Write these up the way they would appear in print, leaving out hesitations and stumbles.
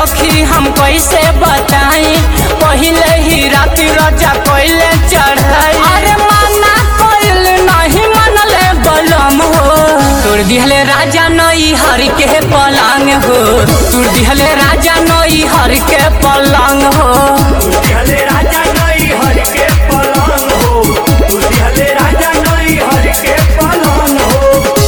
सखी हम कैसे बताई, पहले ही रात राजा कोइले चढ़ाई। अरे माना कोइल नहीं मनले बलम हो, तोड़ दिहले राजा नई हर के पलंग हो, तोड़ दिहले राजा नई हर के पलंग हो, तोड़ दिहले राजा नई हर के पलंग हो, तोड़ दिहले राजा नई हर के पलंग हो।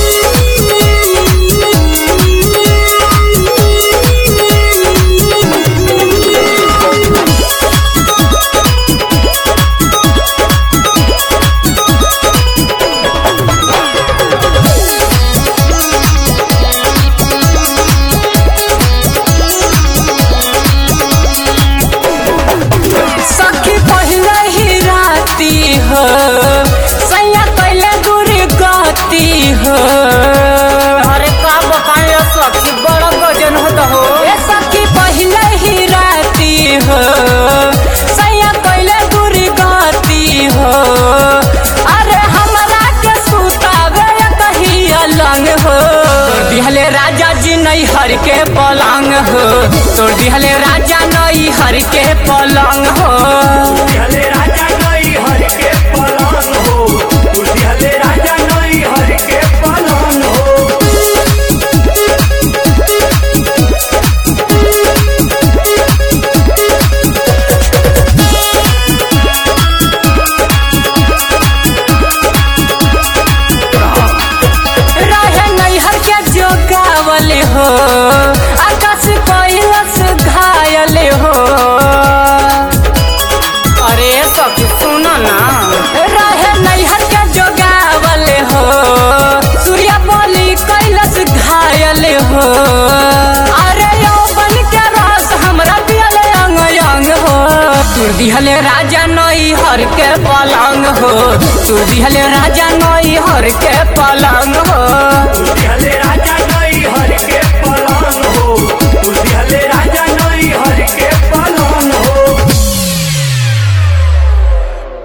सखी पहले ही राती हो, सैया कैले दूरी गति हो। अरे का बताए सखी बड़ा गजन होता हो। ए सखी पहले ही राती हो, सैया कैले दूरी गति हो। अरे हमरा के सुतावे कहीं अलंग हो, तोड़ दिहले राजा जी नई हर के पलंग हो, तोड़ दिहले राजा नई हर के पलंग हो, तोड़ दिहले राजा नई हर के पलंग हो, तोड़ दिहले राजा नई हर के पलंग हो। रहे नैहर के जोगावल हो, आकाश कैलस घायल हो। अरे सखी सुनो ना, रहे नैहर के जोगावल हो, सूर्या बोली कैलस घायल हो। अरे यौवन के रस हमरा पियले अंग अंग हो, तोड़ दिहले राजा नई हर के पलंग हो, तोड़ दिहले राजा नई हर के पलंग हो, तोड़ दिहले राजा नई हर के पलंग हो, तोड़ दिहले